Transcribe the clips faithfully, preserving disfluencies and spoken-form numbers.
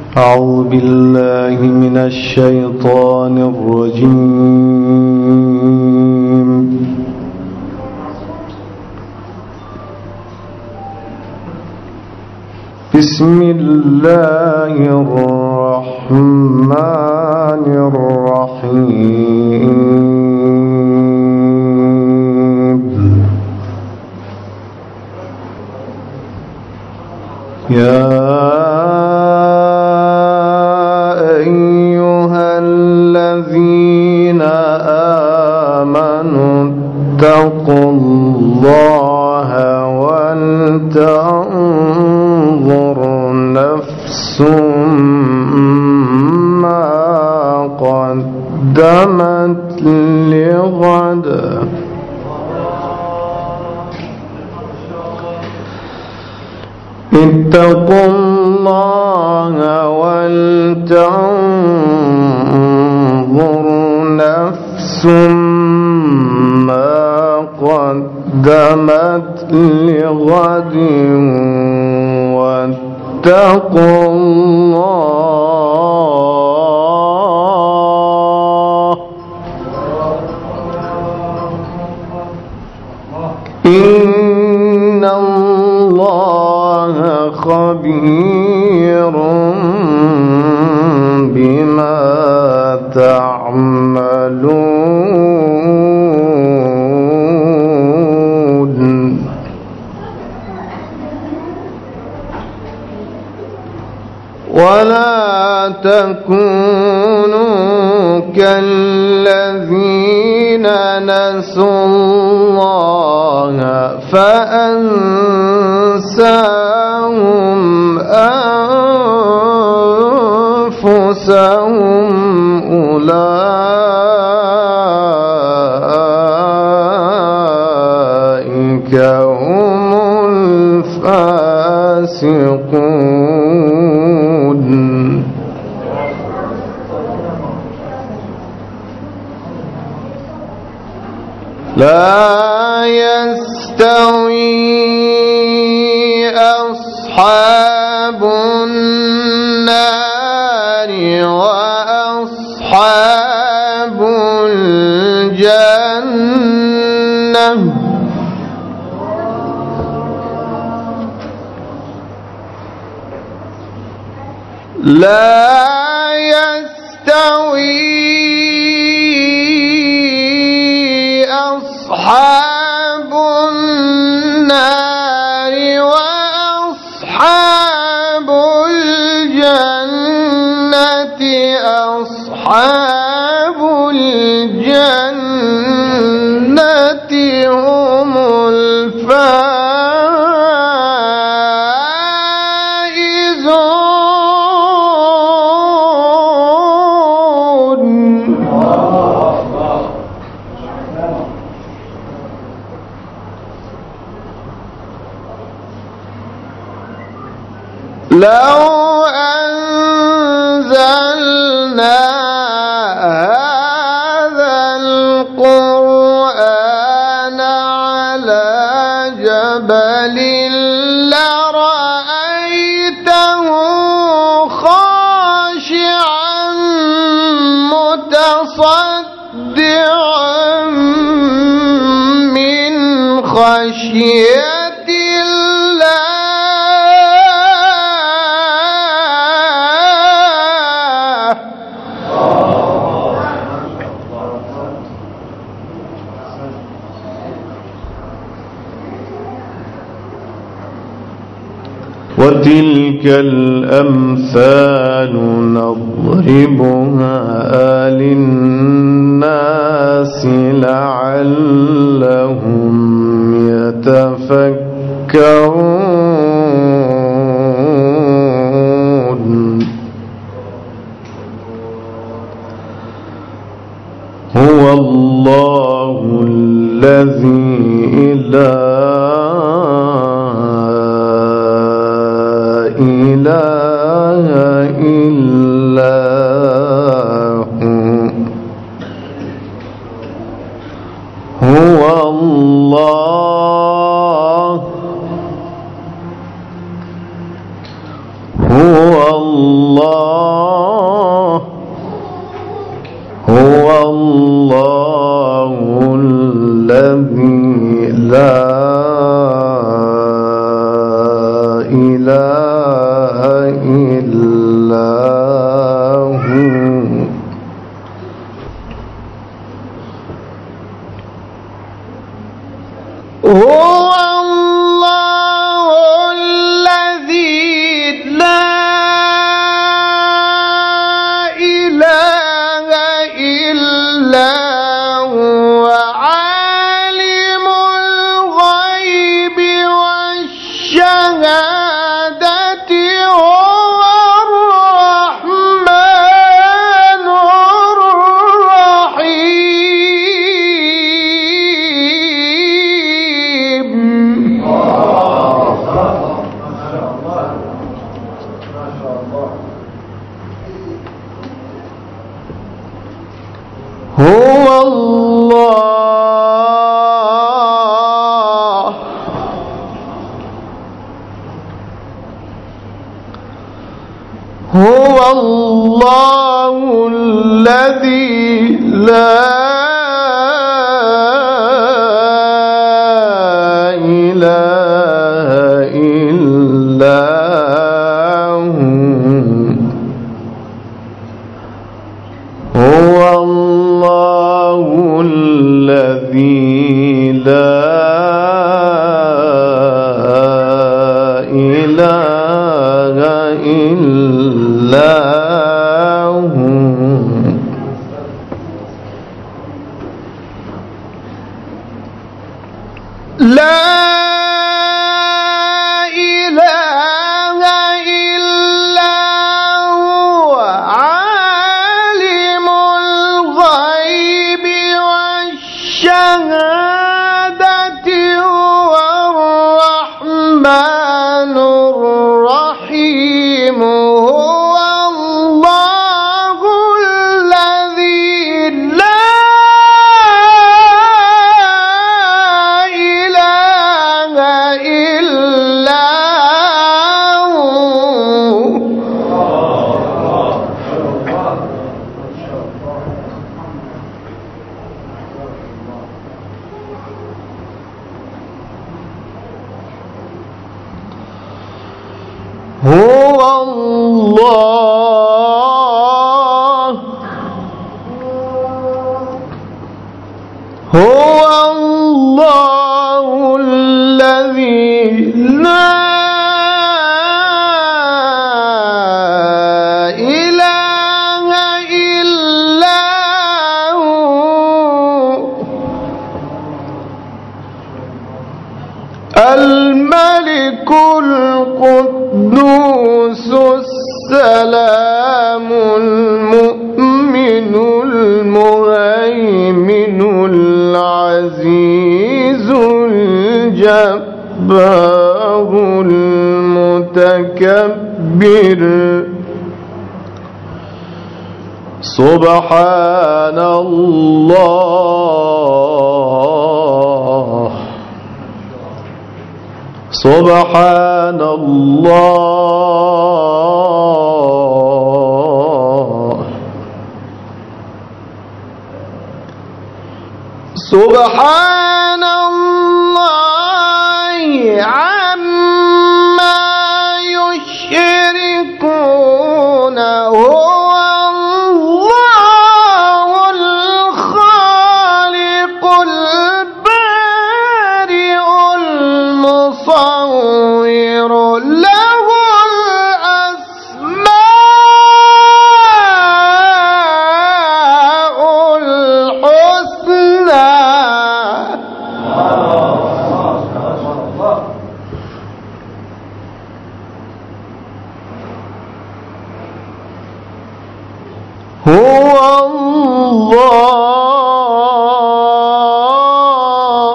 أعوذ بالله من الشيطان الرجيم. بسم الله الرحمن الرحيم. يا اتقوا الله ولتنظر نفس ما قدمت لغد اتقوا الله ولتنظر نفس قدمت لغد واتقوا الله إن الله خبير بما تعملون. ولا تكونوا كالذين نسوا الله فأنساهم أنفسهم أولئك هم الفاسقون. لا يستوي أصحاب النار وأصحاب الجنة لا يستوي أصحاب النار وأصحاب الجنة أصحاب الجنة هم الفائزون. لو أنزلنا هذا القرآن على جبل لرأيته خاشعا متصدعا من خشية وتلك الأمثال نضربها للناس لعلهم يتفكرون. هو الله الذي لا إله إلا هو هو الله هو الله هو الله هو الله الذي لا إله إلا هو هو الله الذي لا إله إلا هو لا إله إلا هو عالم الغيب والشهادة هو الرحمن الرحيم هو الله الذي لا إله إلا هو هو الله هو الله الذي لا إله إلا هو الملك القدوس السلام المؤمن المهيمن العزيز الجبار المتكبر سبحان الله سبحان الله سبحان الله عما يشركون هو الله الخالق البارئ المصور له الأسماء الحسنى هو الله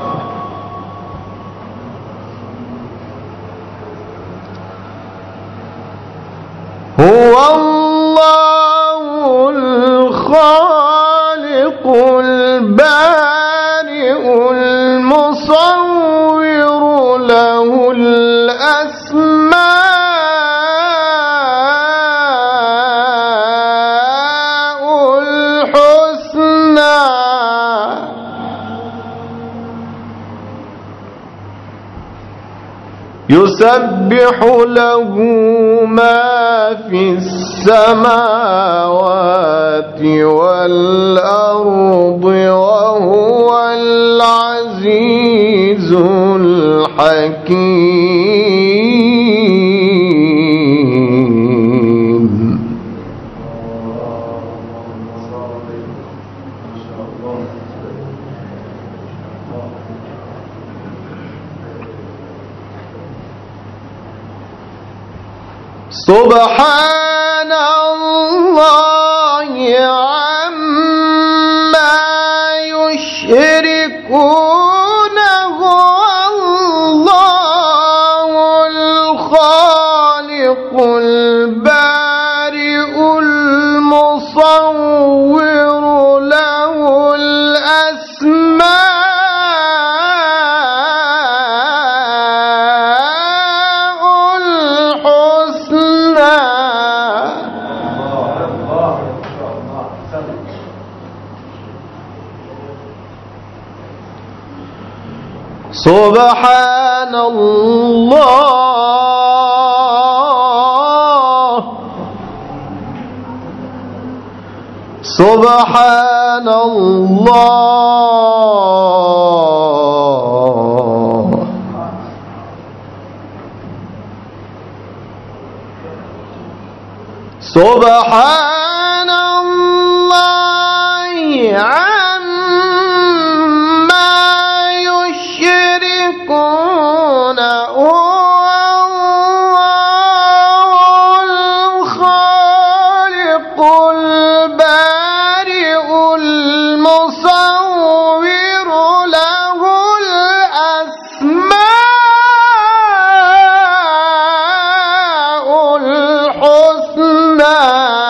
هو الله الخالق البارئ المصور له الأسماء الحسنى يسبح له ما في السماوات والأرض وهو العزيز الحكيم سبحان الله عما يشركون هو الله الخالق البارئ سبحان الله سبحان الله سبحان الله عما يشركون هو الله الخالق البارئ المصور له الأسماء الحسنى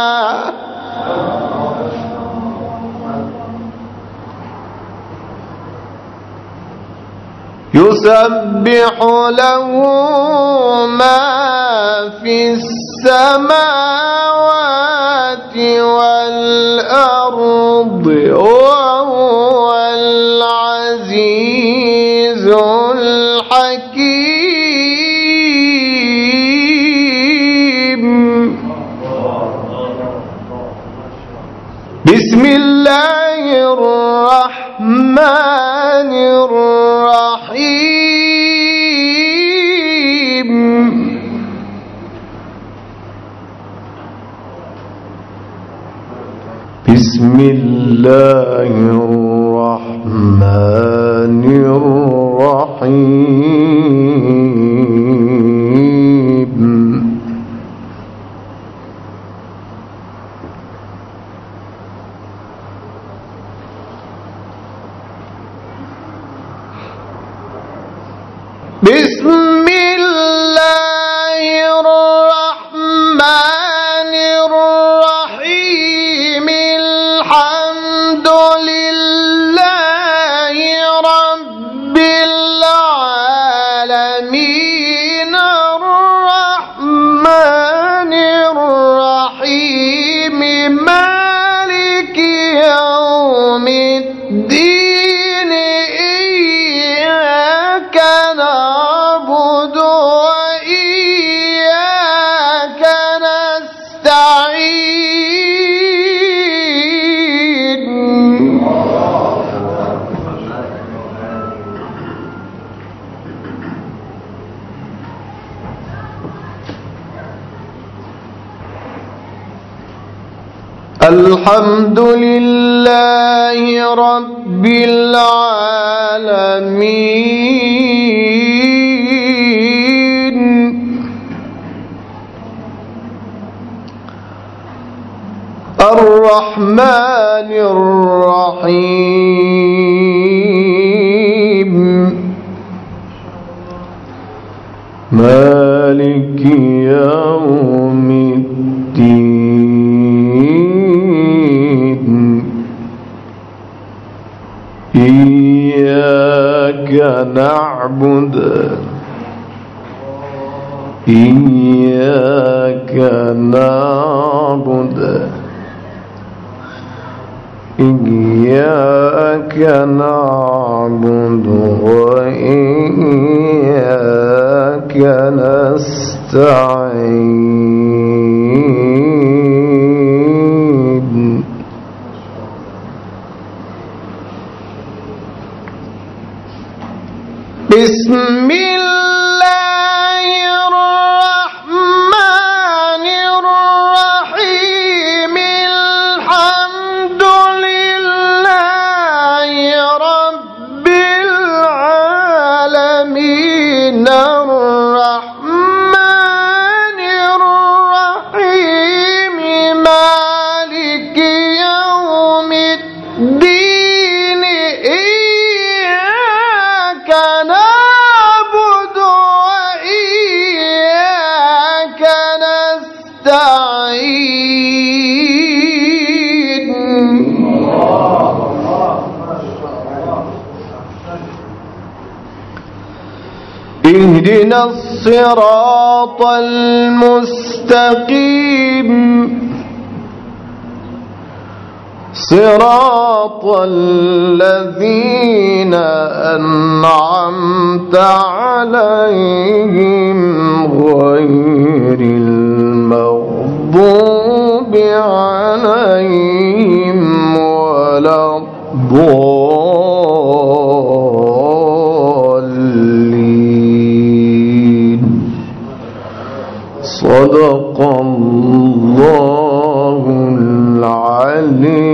يسبح له ما في السماوات والأرض وهو العزيز الحكيم. بسم الله الرحمن الرحيم. بسم الله الرحمن الرحيم. بسم الله الرحمن الرحيم. الحمد لله رب العالمين الرحمن الرحيم مالك يوم الدين. إياك نعبد وإياك نستعين. الحمد لله رب العالمين الرحمن الرحيم مالك يوم الدين. إياك نعبد إياك نعبد إياك نعبد وإياك نستعين. بسم الله الرحمن الرحيم. الحمد لله رب العالمين الرحمن الرحيم مالك يوم الدين. إياك نعبد وإياك نستعين. اهدنا الصراط المستقيم صراط الذين أنعمت عليهم غير المغضوب عليهم ولا الضالين. صدق الله العلي